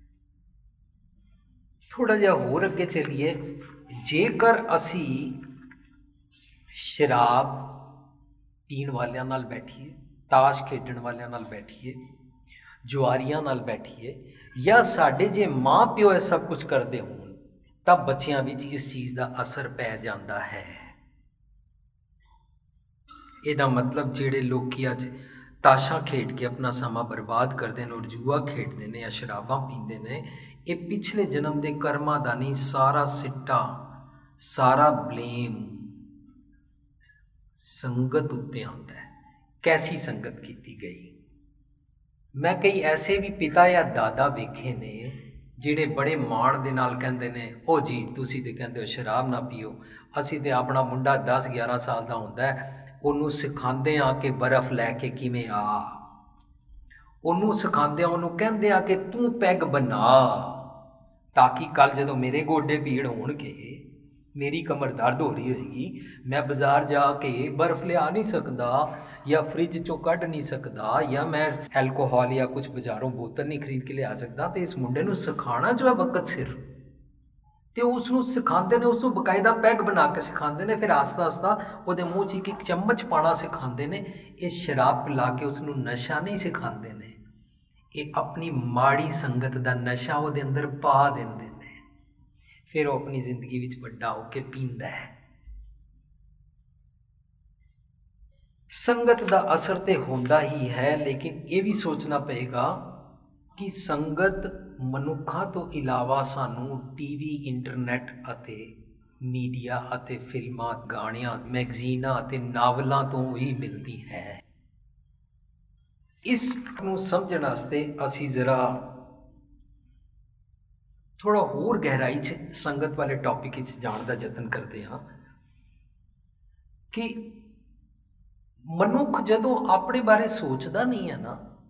ਥੋੜ੍ਹਾ ਜਿਹਾ ਹੋਰ ਅੱਗੇ ਚੱਲੀਏ। ਜੇਕਰ ਅਸੀਂ ਸ਼ਰਾਬ ਪੀਣ ਵਾਲਿਆਂ ਨਾਲ ਬੈਠੀਏ, ਤਾਸ਼ ਖੇਡਣ ਵਾਲਿਆਂ ਨਾਲ ਬੈਠੀਏ, ਜੁਆਰੀਆਂ ਨਾਲ ਬੈਠੀਏ, ਜਾਂ ਸਾਡੇ ਜੇ ਮਾਂ ਪਿਓ ਇਹ ਸਭ ਕੁਝ ਕਰਦੇ ਹੋਣ ਤਾਂ ਬੱਚਿਆਂ ਵਿੱਚ ਇਸ ਚੀਜ਼ ਦਾ ਅਸਰ ਪੈ ਜਾਂਦਾ ਹੈ। ਇਹਦਾ ਮਤਲਬ ਜਿਹੜੇ ਲੋਕੀ ਅੱਜ ਤਾਸ਼ਾਂ ਖੇਡ ਕੇ ਆਪਣਾ ਸਮਾਂ ਬਰਬਾਦ ਕਰਦੇ ਨੇ ਔਰ ਜੂਆ ਖੇਡਦੇ ਨੇ ਜਾਂ ਸ਼ਰਾਬਾਂ ਪੀਂਦੇ ਨੇ, ਇਹ ਪਿਛਲੇ ਜਨਮ ਦੇ ਕਰਮਾਂ ਦਾ ਨਹੀਂ, ਸਾਰਾ ਸਿੱਟਾ, ਸਾਰਾ ਬਲੇਮ ਸੰਗਤ ਉੱਤੇ ਆਉਂਦਾ ਹੈ। ਕੈਸੀ ਸੰਗਤ ਕੀਤੀ ਗਈ। ਮੈਂ ਕਈ ਐਸੇ ਵੀ ਪਿਤਾ ਜਾਂ ਦਾਦਾ ਵੇਖੇ ਨੇ ਜਿਹੜੇ ਬੜੇ ਮਾਣ ਦੇ ਨਾਲ ਕਹਿੰਦੇ ਨੇ, ਉਹ ਜੀ ਤੁਸੀਂ ਤੇ ਕਹਿੰਦੇ ਹੋ ਸ਼ਰਾਬ ਨਾ ਪੀਓ, ਅਸੀਂ ਤੇ ਆਪਣਾ ਮੁੰਡਾ 10-11 ਸਾਲ ਦਾ ਹੁੰਦਾ ਹੈ, ਉਹਨੂੰ ਸਿਖਾਉਂਦੇ ਆ ਕਿ ਬਰਫ਼ ਲੈ ਕੇ ਕਿਵੇਂ ਆ, ਉਹਨੂੰ ਸਿਖਾਉਂਦੇ ਆ, ਉਹਨੂੰ ਕਹਿੰਦੇ ਆ ਕਿ ਤੂੰ ਪੈਗ ਬਣਾ, ਤਾਂ ਕਿ ਕੱਲ੍ਹ ਜਦੋਂ ਮੇਰੇ ਗੋਡੇ ਪੀੜ ਹੋਣਗੇ, ਮੇਰੀ ਕਮਰ ਦਰਦ ਹੋ ਰਹੀ ਹੋਏਗੀ, ਮੈਂ ਬਾਜ਼ਾਰ ਜਾ ਕੇ ਬਰਫ਼ ਲਿਆ ਨਹੀਂ ਸਕਦਾ ਜਾਂ ਫਰਿੱਜ ਚੋਂ ਕੱਢ ਨਹੀਂ ਸਕਦਾ, ਜਾਂ ਮੈਂ ਐਲਕੋਹਲ ਜਾਂ ਕੁਝ ਬਾਜ਼ਾਰੋਂ ਬੋਤਲ ਨਹੀਂ ਖਰੀਦ ਕੇ ਲਿਆ ਸਕਦਾ। ਤੇ ਇਸ ਮੁੰਡੇ ਨੂੰ ਸਿਖਾਉਣਾ ਜੋ ਹੈ ਵਕਤ ਸਿਰ, ਤੇ ਉਸਨੂੰ ਸਿਖਾਉਂਦੇ ਨੇ, ਉਸਨੂੰ ਬਕਾਇਦਾ ਪੈਗ ਬਣਾ ਕੇ ਸਿਖਾਉਂਦੇ ਨੇ, ਫਿਰ ਆਸਤਾ ਆਸਤਾ ਉਹਦੇ ਮੂੰਹ 'ਚ ਇੱਕ ਚਮਚ ਪਾਣਾ ਸਿਖਾਉਂਦੇ ਨੇ। ਇਹ ਸ਼ਰਾਬ ਪਿਲਾ ਕੇ ਉਸਨੂੰ ਨਸ਼ਾ ਨਹੀਂ ਸਿਖਾਉਂਦੇ ਨੇ, ਇਹ ਆਪਣੀ ਮਾੜੀ ਸੰਗਤ ਦਾ ਨਸ਼ਾ ਉਹਦੇ ਅੰਦਰ ਪਾ ਦਿੰਦੇ ਨੇ, ਫਿਰ ਉਹ ਆਪਣੀ ਜ਼ਿੰਦਗੀ ਵਿੱਚ ਵੱਡਾ ਹੋ ਕੇ ਪੀਂਦਾ ਹੈ। ਸੰਗਤ ਦਾ ਅਸਰ ਤੇ ਹੁੰਦਾ ਹੀ ਹੈ, ਲੇਕਿਨ ਇਹ ਵੀ ਸੋਚਣਾ ਪਏਗਾ ਕਿ ਸੰਗਤ ਮਨੁੱਖਾਂ ਤੋਂ ਇਲਾਵਾ ਸਾਨੂੰ ਟੀਵੀ, ਇੰਟਰਨੈਟ ਅਤੇ ਮੀਡੀਆ ਅਤੇ ਫਿਲਮਾਂ, ਗਾਣਿਆਂ, ਮੈਗਜ਼ੀਨਾਂ ਅਤੇ ਨਾਵਲਾਂ ਤੋਂ ਵੀ ਮਿਲਦੀ ਹੈ। ਇਸ ਨੂੰ ਸਮਝਣ ਵਾਸਤੇ ਅਸੀਂ ਜ਼ਰਾ ਥੋੜਾ ਹੋਰ ਗਹਿਰਾਈ 'ਚ ਸੰਗਤ ਵਾਲੇ ਟੌਪਿਕ ਵਿੱਚ ਜਾਣ ਦਾ ਯਤਨ ਕਰਦੇ ਹਾਂ ਕਿ ਮਨੁੱਖ ਜਦੋਂ ਆਪਣੇ ਬਾਰੇ ਸੋਚਦਾ ਨਹੀਂ ਹੈ ਨਾ,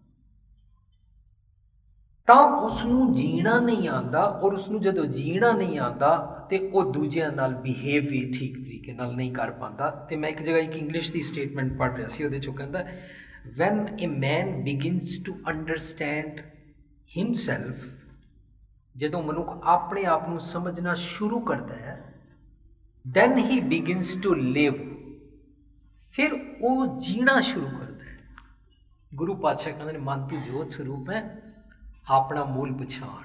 ਤਾਂ ਉਸਨੂੰ ਜੀਣਾ ਨਹੀਂ ਆਉਂਦਾ, ਔਰ ਉਸਨੂੰ ਜਦੋਂ ਜੀਣਾ ਨਹੀਂ ਆਉਂਦਾ ਤੇ ਉਹ ਦੂਜਿਆਂ ਨਾਲ ਬਿਹੇਵ ਵੀ ਠੀਕ ਤਰੀਕੇ ਨਾਲ ਨਹੀਂ ਕਰ ਪਾਉਂਦਾ। ਤੇ ਮੈਂ ਇੱਕ ਜਗ੍ਹਾ ਇੱਕ ਇੰਗਲਿਸ਼ ਦੀ ਸਟੇਟਮੈਂਟ ਪੜ੍ਹ ਰਿਹਾ ਸੀ, ਉਹਦੇ 'ਚੋਂ ਕਹਿੰਦਾ, when a man begins to understand himself, ਜਦੋਂ ਮਨੁੱਖ ਆਪਣੇ ਆਪ ਨੂੰ ਸਮਝਣਾ ਸ਼ੁਰੂ ਕਰਦਾ ਹੈ, then he begins to live, ਫਿਰ ਉਹ ਜੀਣਾ ਸ਼ੁਰੂ ਕਰਦਾ ਹੈ। ਗੁਰੂ ਪਾਤਸ਼ਾਹ ਕਹਿੰਦੇ ਨੇ, ਮਨ ਦੀ ਜੋਤ ਸਰੂਪ ਹੈ, ਆਪਣਾ ਮੂਲ ਪਛਾਣ।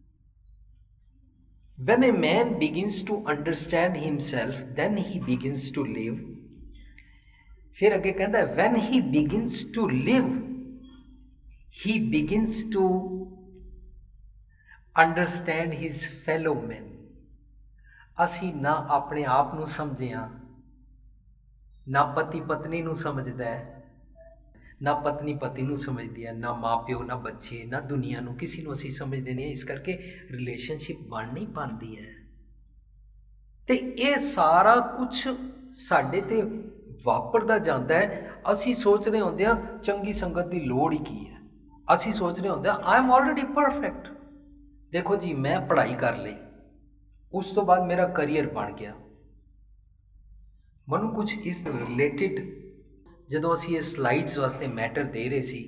when a man begins to understand himself, then he begins to live, ਫਿਰ ਅੱਗੇ ਕਹਿੰਦਾ, when he begins to live, he begins to understand his fellow men। ਅਸੀਂ ਨਾ ਆਪਣੇ ਆਪ ਨੂੰ ਸਮਝਿਆ, ਨਾ ਪਤੀ ਪਤਨੀ ਨੂੰ ਸਮਝਦਾ ਹੈ, ਨਾ ਪਤਨੀ ਪਤੀ ਨੂੰ ਸਮਝਦੀ ਹੈ, ਨਾ ਮਾਂ ਪਿਓ, ਨਾ ਬੱਚੇ, ਨਾ ਦੁਨੀਆ ਨੂੰ, ਕਿਸੇ ਨੂੰ ਅਸੀਂ ਸਮਝਦੇ ਨਹੀਂ। ਇਸ ਕਰਕੇ ਰਿਲੇਸ਼ਨਸ਼ਿਪ ਬਣ ਨਹੀਂ ਪਾਉਂਦੀ ਹੈ। ਤੇ ਇਹ ਸਾਰਾ ਕੁਛ ਸਾਡੇ ਤੇ ਵਾਪਰਦਾ ਜਾਂਦਾ ਹੈ। ਅਸੀਂ ਸੋਚਦੇ ਹੁੰਦੇ ਹਾਂ ਚੰਗੀ ਸੰਗਤ ਦੀ ਲੋੜ ਹੀ ਕੀ ਹੈ। ਅਸੀਂ ਸੋਚਦੇ ਹੁੰਦੇ ਹਾਂ ਆਈ ਐਮ ਆਲਰੇਡੀ ਪਰਫੈਕਟ। ਦੇਖੋ ਜੀ, ਮੈਂ ਪੜ੍ਹਾਈ ਕਰ ਲਈ, ਉਸ ਤੋਂ ਬਾਅਦ ਮੇਰਾ ਕਰੀਅਰ ਬਣ ਗਿਆ। ਮੈਨੂੰ ਕੁਛ ਇਸ ਰਿਲੇਟਿਡ ਜਦੋਂ ਅਸੀਂ ਇਹ ਸਲਾਈਡਸ ਵਾਸਤੇ ਮੈਟਰ ਦੇ ਰਹੇ ਸੀ,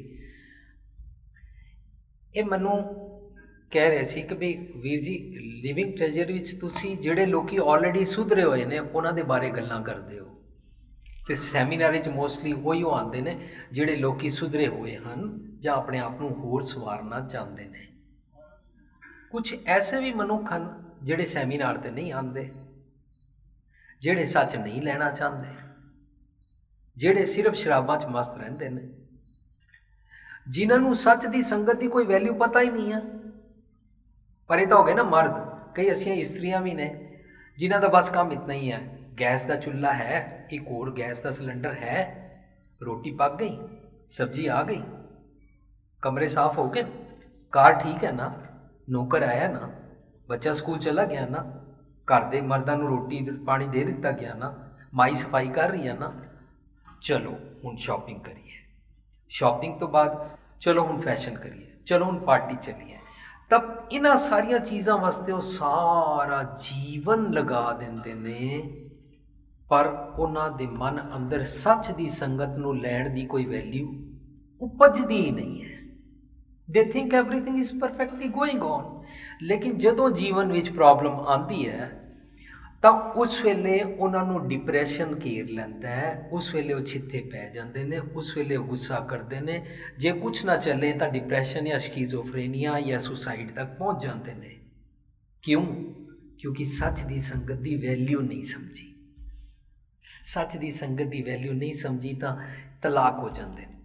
ਇਹ ਮੈਨੂੰ ਕਹਿ ਰਹੇ ਸੀ ਕਿ ਵੀ ਵੀਰ ਜੀ, ਲਿਵਿੰਗ ਟ੍ਰੈਜਰ ਵਿੱਚ ਤੁਸੀਂ ਜਿਹੜੇ ਲੋਕੀ ਆਲਰੇਡੀ ਸੁਧਰੇ ਹੋਏ ਨੇ ਉਹਨਾਂ ਦੇ ਬਾਰੇ ਗੱਲਾਂ ਕਰਦੇ ਹੋ, ਤੇ ਸੈਮੀਨਾਰ ਵਿੱਚ ਮੋਸਟਲੀ ਉਹੀ ਆਉਂਦੇ ਨੇ ਜਿਹੜੇ ਲੋਕੀ ਸੁਧਰੇ ਹੋਏ ਹਨ ਜਾਂ ਆਪਣੇ ਆਪ ਨੂੰ ਹੋਰ ਸਵਾਰਨਾ ਚਾਹੁੰਦੇ ਨੇ। ਕੁਛ ਐਸੇ ਵੀ ਮਨੁੱਖ ਹਨ ਜਿਹੜੇ ਸੈਮੀਨਾਰ ਤੇ ਨਹੀਂ ਆਉਂਦੇ, ਜਿਹੜੇ ਸੱਚ ਨਹੀਂ ਲੈਣਾ ਚਾਹੁੰਦੇ, ਜਿਹੜੇ ਸਿਰਫ ਸ਼ਰਾਬਾਂ 'ਚ ਮਸਤ ਰਹਿੰਦੇ ਨੇ, ਜਿਨ੍ਹਾਂ ਨੂੰ ਸੱਚ ਦੀ ਸੰਗਤ ਦੀ ਕੋਈ ਵੈਲਿਊ ਪਤਾ ਹੀ ਨਹੀਂ ਹੈ। ਪਰ ਇਹ ਤਾਂ ਹੋ ਗਏ ਨਾ ਮਰਦ, ਕਈ ਐਸੀਆਂ ਇਸਤਰੀਆਂ ਵੀ ਨੇ ਜਿਨ੍ਹਾਂ ਦਾ ਬਸ ਕੰਮ ਇਤਨਾ ਹੀ ਹੈ, ਗੈਸ ਦਾ ਚੁੱਲ੍ਹਾ ਹੈ, ਇੱਕ ਹੋਰ ਗੈਸ ਦਾ ਸਿਲੰਡਰ ਹੈ, ਰੋਟੀ ਪੱਕ ਗਈ, ਸਬਜ਼ੀ ਆ ਗਈ, ਕਮਰੇ ਸਾਫ਼ ਹੋ ਗਏ, ਕਾਰ ਠੀਕ ਹੈ ਨਾ, ਨੌਕਰ ਆਇਆ ਨਾ, ਬੱਚਾ ਸਕੂਲ ਚਲਾ ਗਿਆ ਨਾ, ਘਰ ਦੇ ਮਰਦਾਂ ਨੂੰ ਰੋਟੀ ਪਾਣੀ ਦੇ ਦਿੱਤਾ ਗਿਆ ਨਾ, ਮਾਈ ਸਫਾਈ ਕਰ ਰਹੀ ਹੈ ਨਾ, ਚਲੋ ਹੁਣ ਸ਼ਾਪਿੰਗ ਕਰੀਏ, ਸ਼ਾਪਿੰਗ ਤੋਂ ਬਾਅਦ ਚਲੋ ਹੁਣ ਫੈਸ਼ਨ ਕਰੀਏ, ਚਲੋ ਹੁਣ ਪਾਰਟੀ ਚੱਲੀਏ। ਤਾਂ ਇਹਨਾਂ ਸਾਰੀਆਂ ਚੀਜ਼ਾਂ ਵਾਸਤੇ ਉਹ ਸਾਰਾ ਜੀਵਨ ਲਗਾ ਦਿੰਦੇ ਨੇ, ਪਰ ਉਹਨਾਂ ਦੇ ਮਨ ਅੰਦਰ ਸੱਚ ਦੀ ਸੰਗਤ ਨੂੰ ਲੈਣ ਦੀ ਕੋਈ ਵੈਲਿਊ ਉਪਜਦੀ ਹੀ ਨਹੀਂ ਹੈ। They think everything is perfectly going on. ਲੇਕਿਨ ਜਦੋਂ ਜੀਵਨ ਵਿੱਚ ਪ੍ਰੋਬਲਮ ਆਉਂਦੀ ਹੈ ਤਾਂ ਉਸ ਵੇਲੇ ਉਹਨਾਂ ਨੂੰ ਡਿਪਰੈਸ਼ਨ ਘੇਰ ਲੈਂਦਾ ਹੈ, ਉਸ ਵੇਲੇ ਉਹ ਛਿੱਥੇ ਪੈ ਜਾਂਦੇ ਨੇ, ਉਸ ਵੇਲੇ ਉਹ ਗੁੱਸਾ ਕਰਦੇ ਨੇ। ਜੇ ਕੁਛ ਨਾ ਚੱਲੇ ਤਾਂ ਡਿਪਰੈਸ਼ਨ ਜਾਂ ਸ਼ਿਜ਼ੋਫਰੇਨੀਆ ਜਾਂ ਸੁਸਾਈਡ ਤੱਕ ਪਹੁੰਚ ਜਾਂਦੇ ਨੇ। ਕਿਉਂ? ਕਿਉਂਕਿ ਸੱਚ ਦੀ ਸੰਗਤ ਦੀ ਵੈਲਿਊ ਨਹੀਂ ਸਮਝੀ। ਸੱਚ ਦੀ ਸੰਗਤ ਦੀ ਵੈਲਿਊ ਨਹੀਂ ਸਮਝੀ ਤਾਂ ਤਲਾਕ ਹੋ ਜਾਂਦੇ ਨੇ।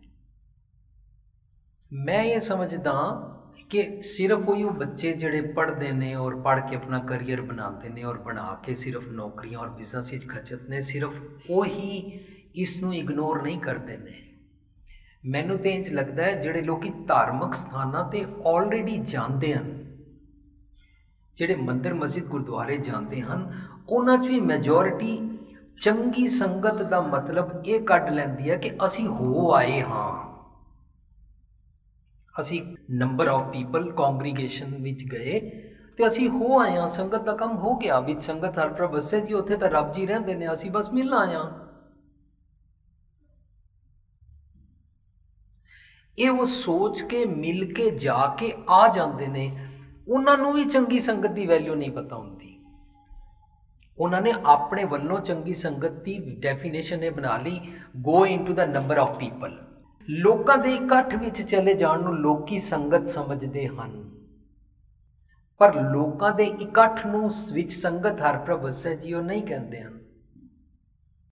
ਮੈਂ ਇਹ ਸਮਝਦਾ ਕਿ ਸਿਰਫ ਉਹੀ ਬੱਚੇ ਜਿਹੜੇ ਪੜ੍ਹਦੇ ਨੇ ਔਰ ਪੜ੍ਹ ਕੇ ਆਪਣਾ ਕਰੀਅਰ ਬਣਾਉਂਦੇ ਨੇ ਔਰ ਬਣਾ ਕੇ ਸਿਰਫ ਨੌਕਰੀਆਂ ਔਰ ਬਿਜ਼ਨਸ ਵਿੱਚ ਖਚਤ ਨੇ, ਸਿਰਫ ਉਹੀ ਇਸ ਨੂੰ ਇਗਨੋਰ ਨਹੀਂ ਕਰਦੇ ਨੇ। ਮੈਨੂੰ ਤਾਂ ਇੰਝ ਲੱਗਦਾ ਹੈ ਜਿਹੜੇ ਲੋਕੀ ਧਾਰਮਿਕ ਸਥਾਨਾਂ 'ਤੇ ਆਲਰੇਡੀ ਜਾਂਦੇ ਹਨ, ਜਿਹੜੇ ਮੰਦਿਰ ਮਸਜਿਦ ਗੁਰਦੁਆਰੇ ਜਾਂਦੇ ਹਨ, ਉਹਨਾਂ 'ਚ ਵੀ ਮੈਜੋਰਿਟੀ ਚੰਗੀ ਸੰਗਤ ਦਾ ਮਤਲਬ ਇਹ ਕੱਢ ਲੈਂਦੀ ਹੈ ਕਿ ਅਸੀਂ ਹੋ ਆਏ ਹਾਂ। ਅਸੀਂ ਨੰਬਰ ਆਫ ਪੀਪਲ ਕੌਂਗਰੀਗੇਸ਼ਨ ਵਿੱਚ ਗਏ ਤੇ ਅਸੀਂ ਹੋ ਆਏ ਹਾਂ, ਸੰਗਤ ਦਾ ਕੰਮ ਹੋ ਗਿਆ। ਵਿੱਚ ਸੰਗਤ ਹਰ ਪ੍ਰਭ ਵਸੇ ਜੀ, ਉੱਥੇ ਤਾਂ ਰੱਬ ਜੀ ਰਹਿੰਦੇ ਨੇ, ਅਸੀਂ ਬਸ ਮਿਲ ਆਏ ਹਾਂ। ਇਹ ਉਹ ਸੋਚ ਕੇ ਮਿਲ ਕੇ ਜਾ ਕੇ ਆ ਜਾਂਦੇ ਨੇ। ਉਹਨਾਂ ਨੂੰ ਵੀ ਚੰਗੀ ਸੰਗਤ ਦੀ ਵੈਲਿਊ ਨਹੀਂ ਪਤਾ ਹੁੰਦੀ। ਉਹਨਾਂ ਨੇ ਆਪਣੇ ਵੱਲੋਂ ਚੰਗੀ ਸੰਗਤ ਦੀ ਡੈਫੀਨੇਸ਼ਨ ਇਹ ਬਣਾ ਲਈ, go into the number of people. ਲੋਕਾਂ ਦੇ ਇਕੱਠ ਵਿੱਚ ਚਲੇ ਜਾਣ ਨੂੰ ਲੋਕੀ ਸੰਗਤ ਸਮਝਦੇ ਹਨ, ਪਰ ਲੋਕਾਂ ਦੇ ਇਕੱਠ ਨੂੰ ਵਿੱਚ ਸੰਗਤ ਹਰ ਪ੍ਰਭ ਵਸੈ ਜੀ ਉਹ ਨਹੀਂ ਕਹਿੰਦੇ ਹਨ।